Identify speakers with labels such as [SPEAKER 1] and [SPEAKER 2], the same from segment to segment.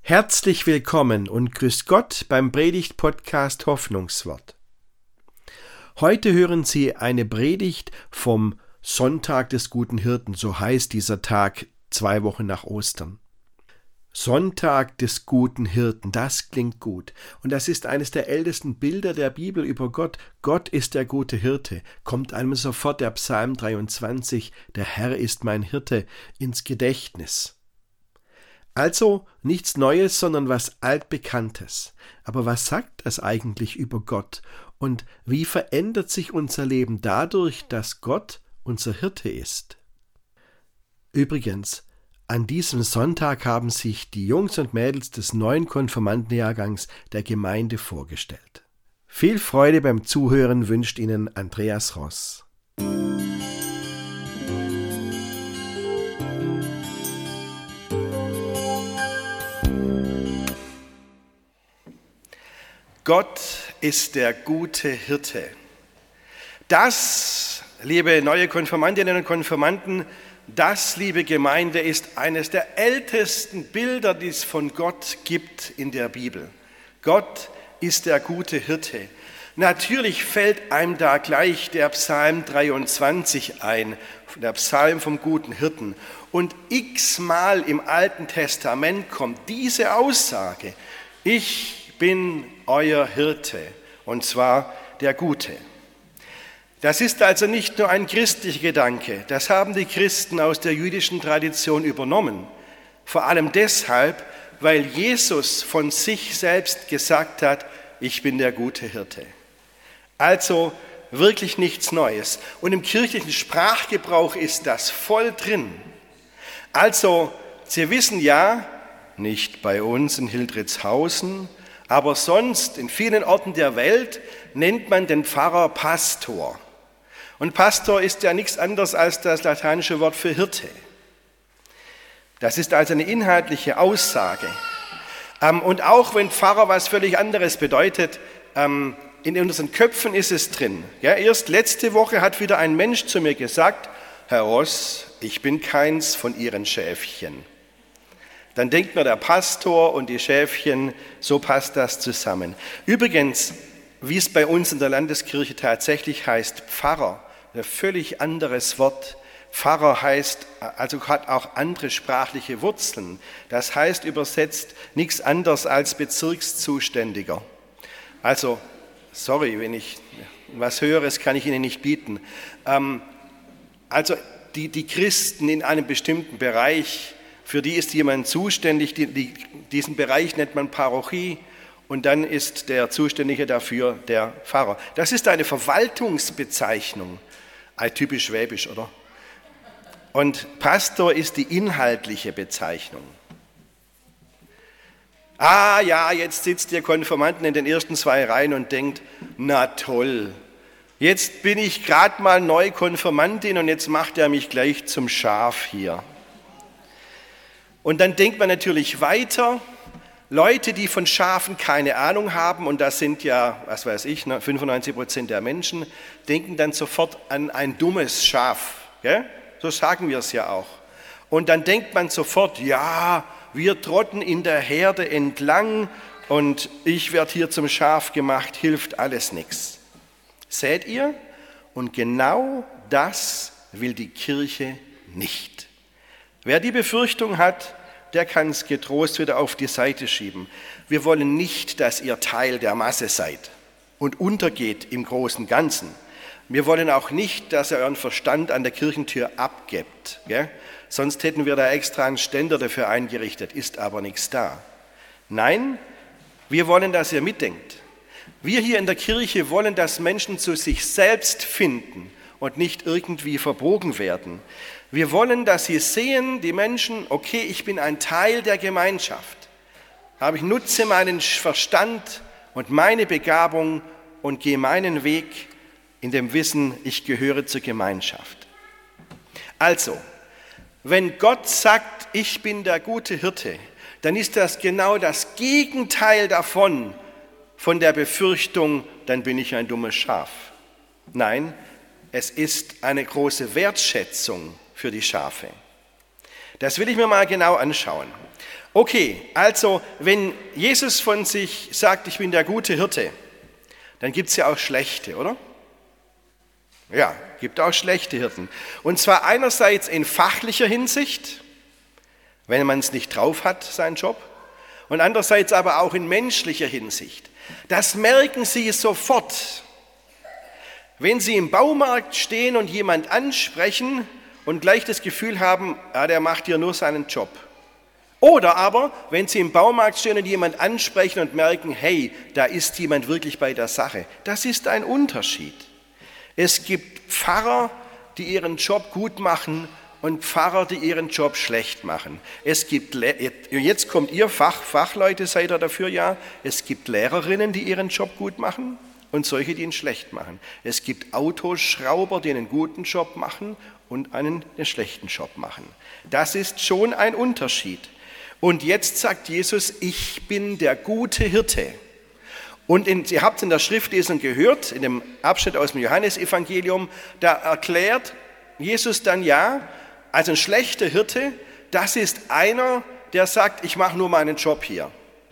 [SPEAKER 1] Herzlich willkommen und grüß Gott beim Predigt-Podcast Hoffnungswort. Heute hören Sie eine Predigt vom Sonntag des guten Hirten, so heißt dieser Tag 2 Wochen nach Ostern. Sonntag des guten Hirten, das klingt gut. Und das ist eines der ältesten Bilder der Bibel über Gott. Gott ist der gute Hirte. Kommt einem sofort der Psalm 23, der Herr ist mein Hirte, ins Gedächtnis. Also nichts Neues, sondern was Altbekanntes. Aber was sagt das eigentlich über Gott? Und wie verändert sich unser Leben dadurch, dass Gott unser Hirte ist? Übrigens, an diesem Sonntag haben sich die Jungs und Mädels des neuen Konfirmandenjahrgangs der Gemeinde vorgestellt. Viel Freude beim Zuhören wünscht Ihnen Andreas Ross. Gott ist der gute Hirte. Das, liebe neue Konfirmandinnen und Konfirmanden, das, liebe Gemeinde, ist eines der ältesten Bilder, die es von Gott gibt in der Bibel. Gott ist der gute Hirte. Natürlich fällt einem da gleich der Psalm 23 ein, der Psalm vom guten Hirten. Und x-mal im Alten Testament kommt diese Aussage: Ich bin euer Hirte, und zwar der Gute. Das ist also nicht nur ein christlicher Gedanke, das haben die Christen aus der jüdischen Tradition übernommen. Vor allem deshalb, weil Jesus von sich selbst gesagt hat, ich bin der gute Hirte. Also wirklich nichts Neues. Und im kirchlichen Sprachgebrauch ist das voll drin. Also, Sie wissen ja, nicht bei uns in Hildritzhausen, aber sonst in vielen Orten der Welt nennt man den Pfarrer Pastor. Und Pastor ist ja nichts anderes als das lateinische Wort für Hirte. Das ist also eine inhaltliche Aussage. Und auch wenn Pfarrer was völlig anderes bedeutet, in unseren Köpfen ist es drin. Ja, erst letzte Woche hat wieder ein Mensch zu mir gesagt, Herr Ross, ich bin keins von Ihren Schäfchen. Dann denkt man, der Pastor und die Schäfchen, so passt das zusammen. Übrigens, wie es bei uns in der Landeskirche tatsächlich heißt, Pfarrer, ein völlig anderes Wort. Pfarrer heißt, also hat auch andere sprachliche Wurzeln. Das heißt übersetzt nichts anderes als Bezirkszuständiger. Also, sorry, wenn ich was Höheres kann ich Ihnen nicht bieten. Also die Christen in einem bestimmten Bereich, für die ist jemand zuständig, diesen Bereich nennt man Parochie und dann ist der Zuständige dafür der Pfarrer. Das ist eine Verwaltungsbezeichnung, typisch schwäbisch, oder? Und Pastor ist die inhaltliche Bezeichnung. Ah ja, jetzt sitzt der Konfirmanden in den ersten 2 Reihen und denkt, na toll, jetzt bin ich gerade mal neu Konfirmandin und jetzt macht er mich gleich zum Schaf hier. Und dann denkt man natürlich weiter, Leute, die von Schafen keine Ahnung haben, und das sind ja, was weiß ich, 95% der Menschen, denken dann sofort an ein dummes Schaf. Gell? So sagen wir es ja auch. Und dann denkt man sofort, ja, wir trotten in der Herde entlang und ich werde hier zum Schaf gemacht, hilft alles nichts. Seht ihr? Und genau das will die Kirche nicht. Wer die Befürchtung hat, der kann es getrost wieder auf die Seite schieben. Wir wollen nicht, dass ihr Teil der Masse seid und untergeht im großen Ganzen. Wir wollen auch nicht, dass ihr euren Verstand an der Kirchentür abgebt. Gell? Sonst hätten wir da extra einen Ständer dafür eingerichtet, ist aber nichts da. Nein, wir wollen, dass ihr mitdenkt. Wir hier in der Kirche wollen, dass Menschen zu sich selbst finden und nicht irgendwie verbogen werden. Wir wollen, dass sie sehen, die Menschen, okay, ich bin ein Teil der Gemeinschaft. Aber ich nutze meinen Verstand und meine Begabung und gehe meinen Weg in dem Wissen, ich gehöre zur Gemeinschaft. Also, wenn Gott sagt, ich bin der gute Hirte, dann ist das genau das Gegenteil davon, von der Befürchtung, dann bin ich ein dummes Schaf. Nein, es ist eine große Wertschätzung für die Schafe. Das will ich mir mal genau anschauen. Okay, also wenn Jesus von sich sagt, ich bin der gute Hirte, dann gibt es ja auch schlechte, oder? Ja, gibt auch schlechte Hirten. Und zwar einerseits in fachlicher Hinsicht, wenn man es nicht drauf hat, seinen Job, und andererseits aber auch in menschlicher Hinsicht. Das merken Sie sofort, wenn Sie im Baumarkt stehen und jemand ansprechen und gleich das Gefühl haben, der macht hier nur seinen Job. Oder aber, wenn Sie im Baumarkt stehen und jemand ansprechen und merken, hey, da ist jemand wirklich bei der Sache. Das ist ein Unterschied. Es gibt Pfarrer, die ihren Job gut machen und Pfarrer, die ihren Job schlecht machen. Jetzt kommt ihr Fachleute, seid ihr dafür, ja. Es gibt Lehrerinnen, die ihren Job gut machen und solche, die ihn schlecht machen. Es gibt Autoschrauber, die einen guten Job machen und einen schlechten Job machen. Das ist schon ein Unterschied. Und jetzt sagt Jesus, ich bin der gute Hirte. Und ihr habt in der Schriftlesung gehört, in dem Abschnitt aus dem Johannesevangelium, da erklärt Jesus dann also ein schlechter Hirte, das ist einer, der sagt, ich mache nur meinen Job hier.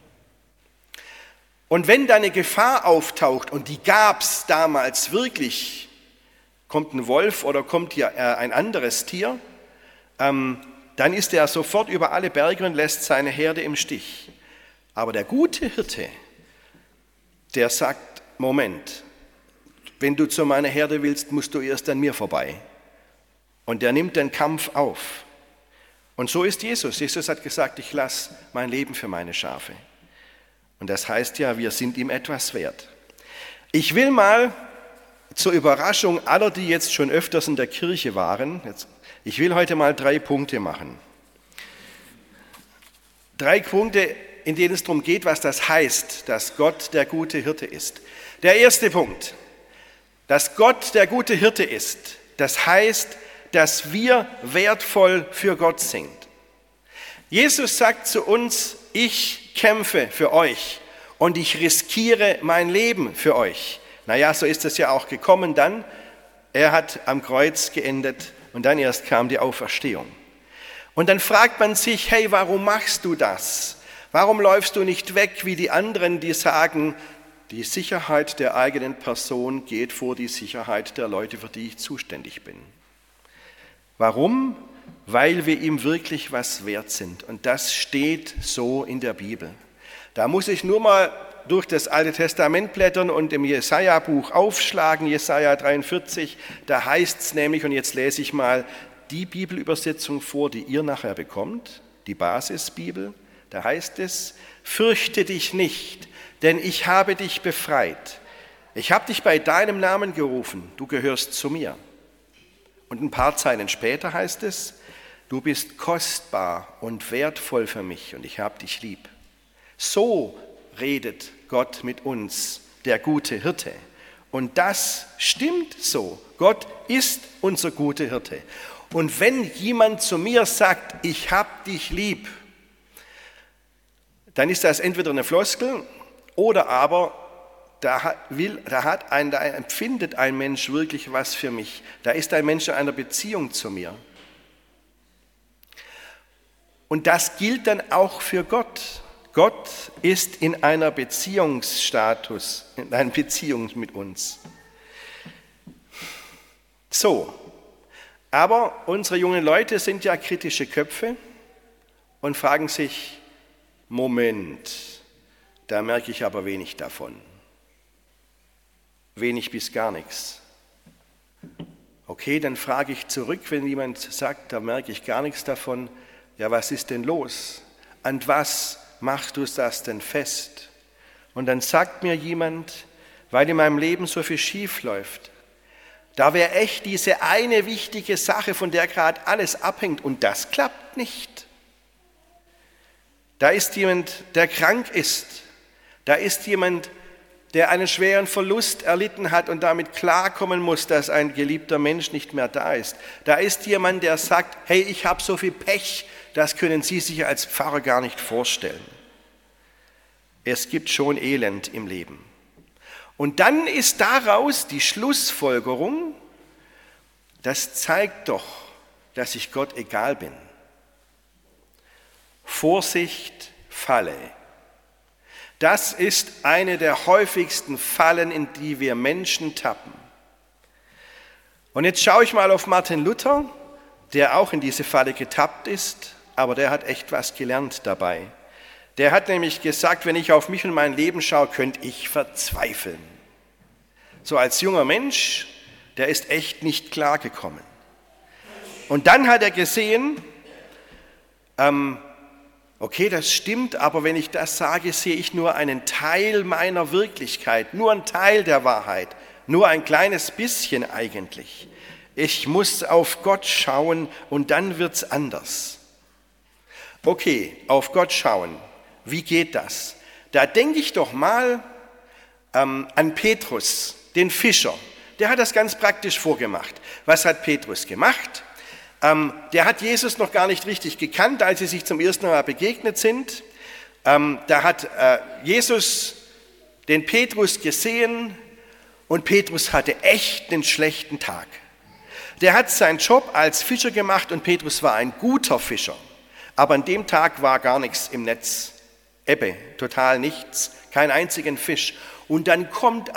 [SPEAKER 1] Und wenn da eine Gefahr auftaucht, und die gab es damals wirklich, kommt ein Wolf oder kommt hier ein anderes Tier, dann ist er sofort über alle Berge und lässt seine Herde im Stich. Aber der gute Hirte, der sagt, Moment, wenn du zu meiner Herde willst, musst du erst an mir vorbei. Und der nimmt den Kampf auf. Und so ist Jesus. Jesus hat gesagt, ich lasse mein Leben für meine Schafe. Und das heißt ja, wir sind ihm etwas wert. Ich will mal zur Überraschung aller, die jetzt schon öfters in der Kirche waren, ich will heute mal 3 Punkte machen. 3 Punkte, in denen es darum geht, was das heißt, dass Gott der gute Hirte ist. Der erste Punkt, dass Gott der gute Hirte ist, das heißt, dass wir wertvoll für Gott sind. Jesus sagt zu uns, ich kämpfe für euch und ich riskiere mein Leben für euch. Naja, so ist es ja auch gekommen dann. Er hat am Kreuz geendet und dann erst kam die Auferstehung. Und dann fragt man sich, hey, warum machst du das? Warum läufst du nicht weg wie die anderen, die sagen, die Sicherheit der eigenen Person geht vor die Sicherheit der Leute, für die ich zuständig bin? Warum? Weil wir ihm wirklich was wert sind. Und das steht so in der Bibel. Da muss ich nur mal durch das Alte Testament blättern und im Jesaja-Buch aufschlagen, Jesaja 43, da heißt es nämlich, und jetzt lese ich mal die Bibelübersetzung vor, die ihr nachher bekommt, die Basisbibel, da heißt es, fürchte dich nicht, denn ich habe dich befreit. Ich habe dich bei deinem Namen gerufen, du gehörst zu mir. Und ein paar Zeilen später heißt es, du bist kostbar und wertvoll für mich und ich habe dich lieb. So redet Gott mit uns, der gute Hirte. Und das stimmt so. Gott ist unser guter Hirte. Und wenn jemand zu mir sagt, ich hab dich lieb, dann ist das entweder eine Floskel oder aber da empfindet ein Mensch wirklich was für mich. Da ist ein Mensch in einer Beziehung zu mir. Und das gilt dann auch für Gott. Gott ist in einer Beziehungsstatus, in einer Beziehung mit uns. So, aber unsere jungen Leute sind ja kritische Köpfe und fragen sich, Moment, da merke ich aber wenig davon. Wenig bis gar nichts. Okay, dann frage ich zurück, wenn jemand sagt, da merke ich gar nichts davon, ja, was ist denn los? An was machst du das denn fest? Und dann sagt mir jemand, weil in meinem Leben so viel schief läuft, da wäre echt diese eine wichtige Sache, von der gerade alles abhängt und das klappt nicht. Da ist jemand, der krank ist. Da ist jemand, der einen schweren Verlust erlitten hat und damit klarkommen muss, dass ein geliebter Mensch nicht mehr da ist. Da ist jemand, der sagt, hey, ich habe so viel Pech, das können Sie sich als Pfarrer gar nicht vorstellen. Es gibt schon Elend im Leben. Und dann ist daraus die Schlussfolgerung, das zeigt doch, dass ich Gott egal bin. Vorsicht, Falle. Das ist eine der häufigsten Fallen, in die wir Menschen tappen. Und jetzt schaue ich mal auf Martin Luther, der auch in diese Falle getappt ist, aber der hat echt was gelernt dabei. Der hat nämlich gesagt, wenn ich auf mich und mein Leben schaue, könnte ich verzweifeln. So als junger Mensch, der ist echt nicht klargekommen. Und dann hat er gesehen, okay, das stimmt, aber wenn ich das sage, sehe ich nur einen Teil meiner Wirklichkeit, nur einen Teil der Wahrheit, nur ein kleines bisschen eigentlich. Ich muss auf Gott schauen und dann wird's anders. Okay, auf Gott schauen. Wie geht das? Da denke ich doch mal an Petrus, den Fischer. Der hat das ganz praktisch vorgemacht. Was hat Petrus gemacht? Der hat Jesus noch gar nicht richtig gekannt, als sie sich zum ersten Mal begegnet sind. Da hat Jesus den Petrus gesehen und Petrus hatte echt einen schlechten Tag. Der hat seinen Job als Fischer gemacht und Petrus war ein guter Fischer. Aber an dem Tag war gar nichts im Netz. Ebbe, total nichts, keinen einzigen Fisch. Und dann kommt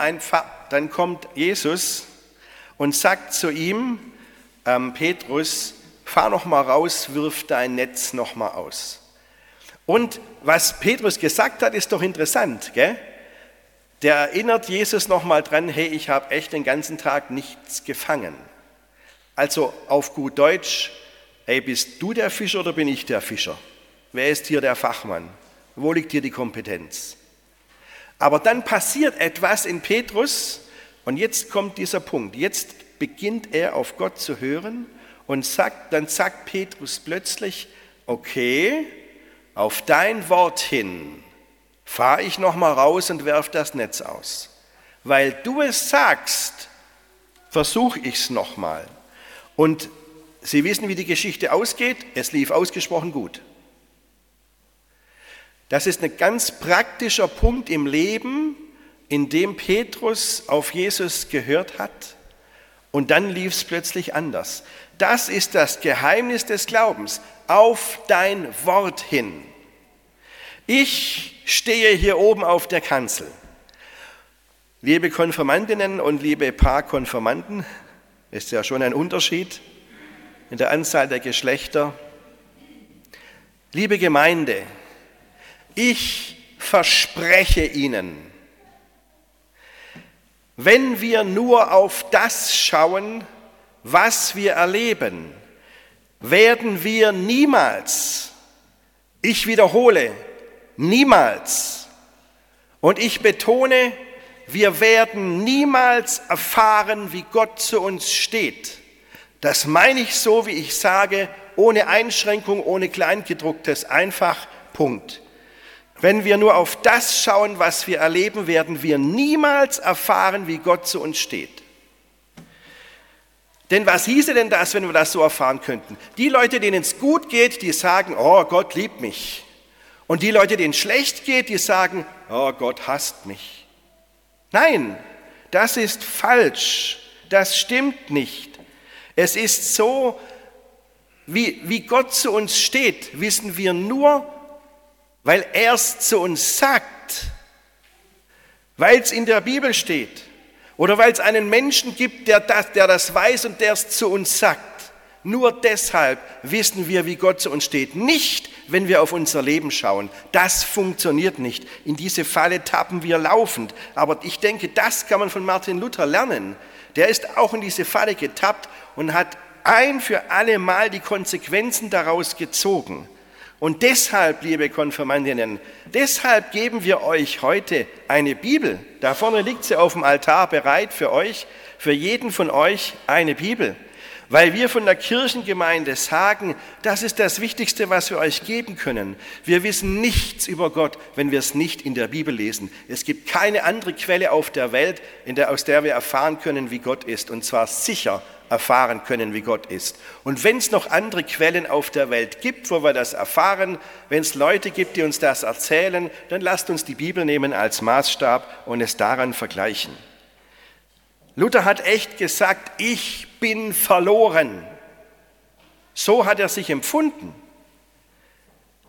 [SPEAKER 1] Jesus und sagt zu ihm, Petrus, fahr noch mal raus, wirf dein Netz noch mal aus. Und was Petrus gesagt hat, ist doch interessant, gell? Der erinnert Jesus noch mal dran, hey, ich habe echt den ganzen Tag nichts gefangen. Also auf gut Deutsch, hey, bist du der Fischer oder bin ich der Fischer? Wer ist hier der Fachmann? Wo liegt hier die Kompetenz? Aber dann passiert etwas in Petrus und jetzt kommt dieser Punkt. Jetzt beginnt er auf Gott zu hören und dann sagt Petrus plötzlich, okay, auf dein Wort hin fahre ich noch mal raus und werf das Netz aus. Weil du es sagst, versuche ich es noch mal. Und Sie wissen, wie die Geschichte ausgeht. Es lief ausgesprochen gut. Das ist ein ganz praktischer Punkt im Leben, in dem Petrus auf Jesus gehört hat und dann lief es plötzlich anders. Das ist das Geheimnis des Glaubens, auf dein Wort hin. Ich stehe hier oben auf der Kanzel. Liebe Konfirmandinnen und liebe Paarkonfirmanden, ist ja schon ein Unterschied in der Anzahl der Geschlechter. Liebe Gemeinde, ich verspreche Ihnen, wenn wir nur auf das schauen, was wir erleben, werden wir niemals, ich wiederhole, niemals, und ich betone, wir werden niemals erfahren, wie Gott zu uns steht. Das meine ich so, wie ich sage, ohne Einschränkung, ohne Kleingedrucktes, einfach Punkt. Wenn wir nur auf das schauen, was wir erleben, werden wir niemals erfahren, wie Gott zu uns steht. Denn was hieße denn das, wenn wir das so erfahren könnten? Die Leute, denen es gut geht, die sagen, oh, Gott liebt mich. Und die Leute, denen es schlecht geht, die sagen, oh, Gott hasst mich. Nein, das ist falsch. Das stimmt nicht. Es ist so, wie Gott zu uns steht, wissen wir nur, weil er es zu uns sagt, weil es in der Bibel steht oder weil es einen Menschen gibt, der das weiß und der es zu uns sagt. Nur deshalb wissen wir, wie Gott zu uns steht. Nicht, wenn wir auf unser Leben schauen. Das funktioniert nicht. In diese Falle tappen wir laufend. Aber ich denke, das kann man von Martin Luther lernen. Der ist auch in diese Falle getappt und hat ein für alle Mal die Konsequenzen daraus gezogen. Und deshalb, liebe Konfirmandinnen, deshalb geben wir euch heute eine Bibel. Da vorne liegt sie auf dem Altar bereit für euch, für jeden von euch eine Bibel. Weil wir von der Kirchengemeinde sagen, das ist das Wichtigste, was wir euch geben können. Wir wissen nichts über Gott, wenn wir es nicht in der Bibel lesen. Es gibt keine andere Quelle auf der Welt, aus der wir erfahren können, wie Gott ist. Und zwar sicher erfahren können, wie Gott ist. Und wenn es noch andere Quellen auf der Welt gibt, wo wir das erfahren, wenn es Leute gibt, die uns das erzählen, dann lasst uns die Bibel nehmen als Maßstab und es daran vergleichen. Luther hat echt gesagt, ich bin verloren. So hat er sich empfunden.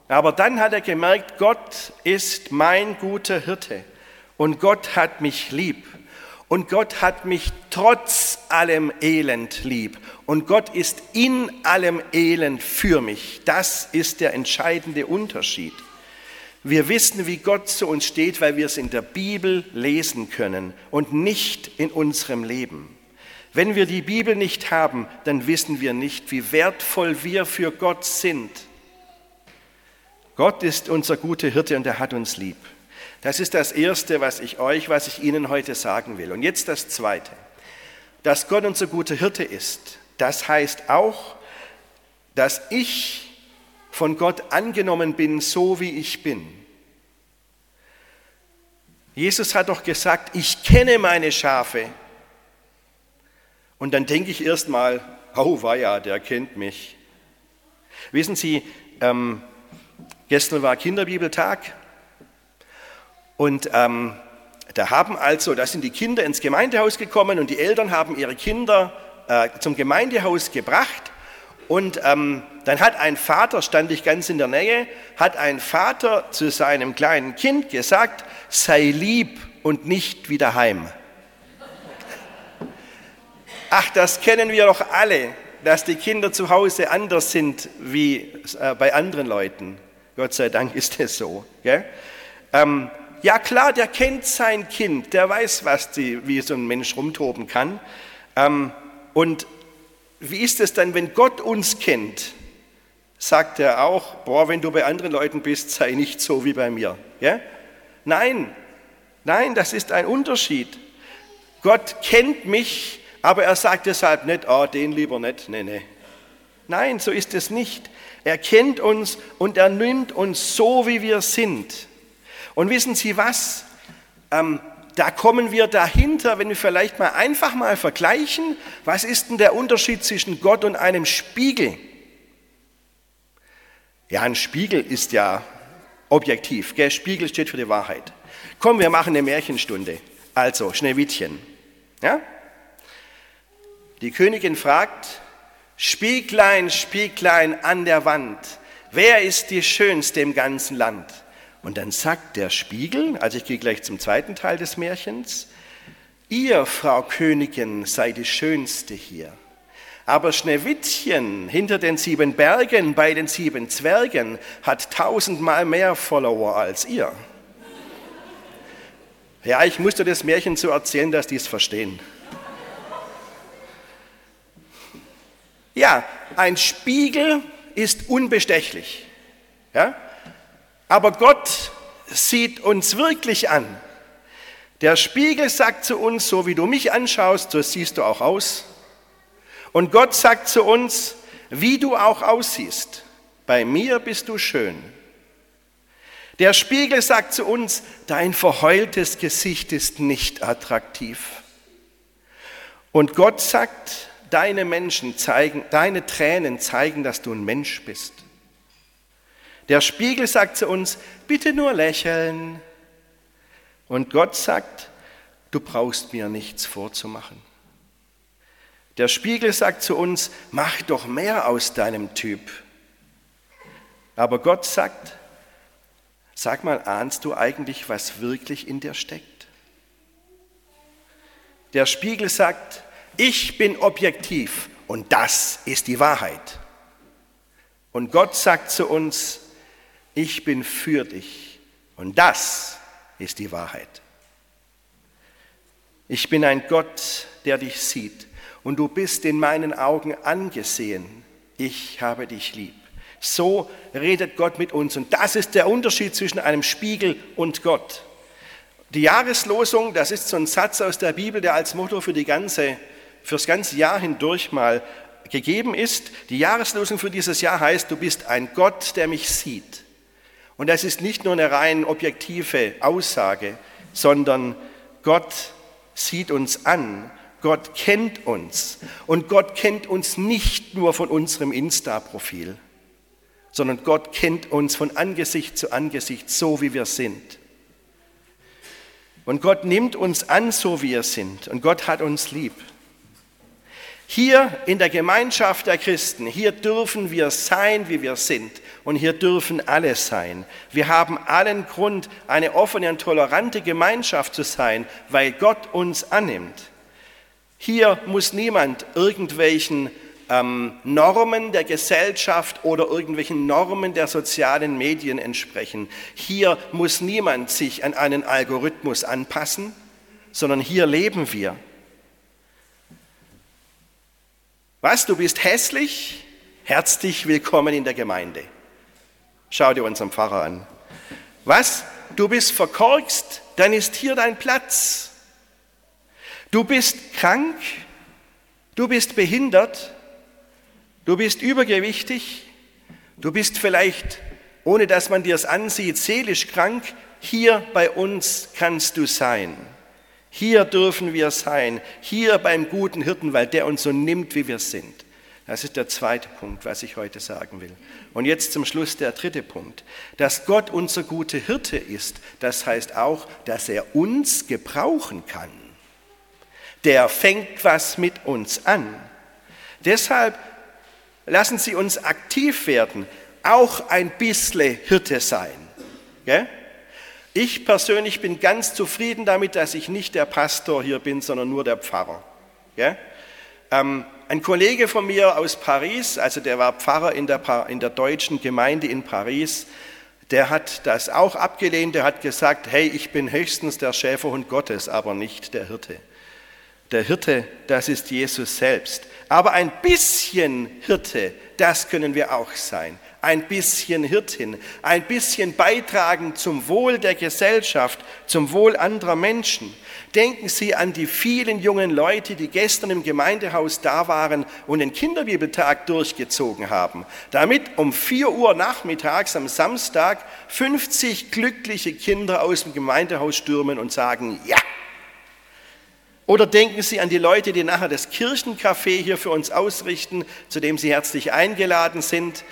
[SPEAKER 1] Aber dann hat er gemerkt, Gott ist mein guter Hirte und Gott hat mich lieb und Gott hat mich trotz allem Elend lieb und Gott ist in allem Elend für mich. Das ist der entscheidende Unterschied. Wir wissen, wie Gott zu uns steht, weil wir es in der Bibel lesen können und nicht in unserem Leben. Wenn wir die Bibel nicht haben, dann wissen wir nicht, wie wertvoll wir für Gott sind. Gott ist unser guter Hirte und er hat uns lieb. Das ist das Erste, was ich Ihnen heute sagen will. Und jetzt das Zweite. Dass Gott unser guter Hirte ist, das heißt auch, dass ich von Gott angenommen bin, so wie ich bin. Jesus hat doch gesagt, ich kenne meine Schafe. Und dann denke ich erstmal, oh weia, der kennt mich. Wissen Sie, gestern war Kinderbibeltag und da sind die Kinder ins Gemeindehaus gekommen und die Eltern haben ihre Kinder zum Gemeindehaus gebracht und dann hat ein Vater, stand ich ganz in der Nähe, hat ein Vater zu seinem kleinen Kind gesagt, sei lieb und nicht wieder heim. Ach, das kennen wir doch alle, dass die Kinder zu Hause anders sind wie bei anderen Leuten. Gott sei Dank ist es so. Gell? Ja klar, der kennt sein Kind, der weiß, wie so ein Mensch rumtoben kann. Und wie ist es dann, wenn Gott uns kennt? Sagt er auch, wenn du bei anderen Leuten bist, sei nicht so wie bei mir. Gell? Nein, das ist ein Unterschied. Gott kennt mich, aber er sagt deshalb nicht, den lieber nicht, nee. Nein, so ist es nicht. Er kennt uns und er nimmt uns so, wie wir sind. Und wissen Sie was? Da kommen wir dahinter, wenn wir vielleicht einfach mal vergleichen, was ist denn der Unterschied zwischen Gott und einem Spiegel? Ja, ein Spiegel ist ja objektiv, gell? Spiegel steht für die Wahrheit. Komm, wir machen eine Märchenstunde. Also, Schneewittchen. Ja? Die Königin fragt, Spieglein, Spieglein an der Wand, wer ist die Schönste im ganzen Land? Und dann sagt der Spiegel, also ich gehe gleich zum zweiten Teil des Märchens, ihr, Frau Königin, seid die Schönste hier. Aber Schneewittchen hinter den 7 Bergen bei den 7 Zwergen hat 1000-mal mehr Follower als ihr. Ja, ich musste das Märchen so erzählen, dass die es verstehen. Ja, ein Spiegel ist unbestechlich. Ja? Aber Gott sieht uns wirklich an. Der Spiegel sagt zu uns, so wie du mich anschaust, so siehst du auch aus. Und Gott sagt zu uns, wie du auch aussiehst, bei mir bist du schön. Der Spiegel sagt zu uns, dein verheultes Gesicht ist nicht attraktiv. Und Gott sagt, deine Tränen zeigen, dass du ein Mensch bist. Der Spiegel sagt zu uns, bitte nur lächeln. Und Gott sagt, du brauchst mir nichts vorzumachen. Der Spiegel sagt zu uns, mach doch mehr aus deinem Typ. Aber Gott sagt, sag mal, ahnst du eigentlich, was wirklich in dir steckt? Der Spiegel sagt, ich bin objektiv und das ist die Wahrheit. Und Gott sagt zu uns, ich bin für dich und das ist die Wahrheit. Ich bin ein Gott, der dich sieht und du bist in meinen Augen angesehen. Ich habe dich lieb. So redet Gott mit uns und das ist der Unterschied zwischen einem Spiegel und Gott. Die Jahreslosung, das ist so ein Satz aus der Bibel, der als Motto fürs ganze Jahr hindurch mal gegeben ist. Die Jahreslosung für dieses Jahr heißt, du bist ein Gott, der mich sieht. Und das ist nicht nur eine rein objektive Aussage, sondern Gott sieht uns an, Gott kennt uns. Und Gott kennt uns nicht nur von unserem Insta-Profil, sondern Gott kennt uns von Angesicht zu Angesicht, so wie wir sind. Und Gott nimmt uns an, so wie wir sind. Und Gott hat uns lieb. Hier in der Gemeinschaft der Christen, hier dürfen wir sein, wie wir sind. Und hier dürfen alle sein. Wir haben allen Grund, eine offene und tolerante Gemeinschaft zu sein, weil Gott uns annimmt. Hier muss niemand irgendwelchen Normen der Gesellschaft oder irgendwelchen Normen der sozialen Medien entsprechen. Hier muss niemand sich an einen Algorithmus anpassen, sondern hier leben wir. Was, du bist hässlich? Herzlich willkommen in der Gemeinde. Schau dir unseren Pfarrer an. Was, du bist verkorkst? Dann ist hier dein Platz. Du bist krank? Du bist behindert? Du bist übergewichtig? Du bist vielleicht, ohne dass man dir es ansieht, seelisch krank? Hier bei uns kannst du sein. Hier dürfen wir sein, hier beim guten Hirten, weil der uns so nimmt, wie wir sind. Das ist der zweite Punkt, was ich heute sagen will. Und jetzt zum Schluss der dritte Punkt. Dass Gott unser guter Hirte ist, das heißt auch, dass er uns gebrauchen kann. Der fängt was mit uns an. Deshalb lassen Sie uns aktiv werden, auch ein bisschen Hirte sein. Gell? Ich persönlich bin ganz zufrieden damit, dass ich nicht der Pastor hier bin, sondern nur der Pfarrer. Ja? Ein Kollege von mir aus Paris, also der war Pfarrer in der deutschen Gemeinde in Paris, der hat das auch abgelehnt, der hat gesagt, hey, ich bin höchstens der Schäferhund Gottes, aber nicht der Hirte. Der Hirte, das ist Jesus selbst. Aber ein bisschen Hirte, das können wir auch sein. Ein bisschen Hirtin, ein bisschen beitragen zum Wohl der Gesellschaft, zum Wohl anderer Menschen. Denken Sie an die vielen jungen Leute, die gestern im Gemeindehaus da waren und den Kinderbibeltag durchgezogen haben, damit um 4 Uhr nachmittags am Samstag 50 glückliche Kinder aus dem Gemeindehaus stürmen und sagen, ja. Oder denken Sie an die Leute, die nachher das Kirchencafé hier für uns ausrichten, zu dem Sie herzlich eingeladen sind.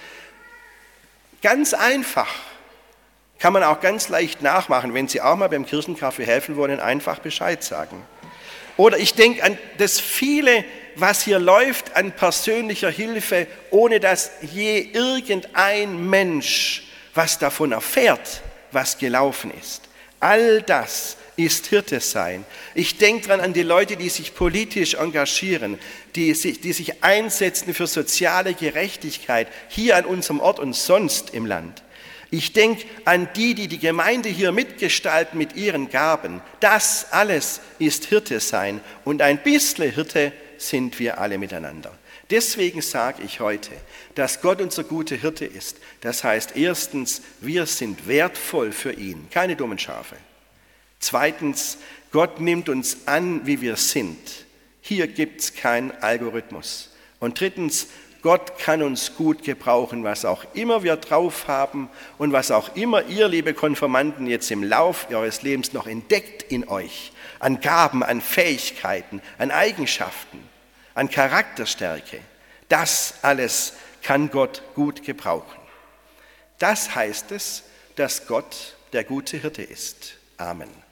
[SPEAKER 1] Ganz einfach, kann man auch ganz leicht nachmachen. Wenn Sie auch mal beim Kirchenkaffee helfen wollen, einfach Bescheid sagen. Oder ich denke an das viele, was hier läuft an persönlicher Hilfe, ohne dass je irgendein Mensch was davon erfährt, was gelaufen ist. All das ist Hirte sein. Ich denke daran an die Leute, die sich politisch engagieren, die sich einsetzen für soziale Gerechtigkeit hier an unserem Ort und sonst im Land. Ich denke an die die Gemeinde hier mitgestalten mit ihren Gaben. Das alles ist Hirte sein und ein bisschen Hirte sind wir alle miteinander. Deswegen sage ich heute, dass Gott unser guter Hirte ist. Das heißt erstens, wir sind wertvoll für ihn, keine dummen Schafe. Zweitens, Gott nimmt uns an, wie wir sind. Hier gibt es keinen Algorithmus. Und drittens, Gott kann uns gut gebrauchen, was auch immer wir drauf haben und was auch immer ihr, liebe Konfirmanden, jetzt im Lauf eures Lebens noch entdeckt in euch, an Gaben, an Fähigkeiten, an Eigenschaften, an Charakterstärke. Das alles kann Gott gut gebrauchen. Das heißt es, dass Gott der gute Hirte ist. Amen.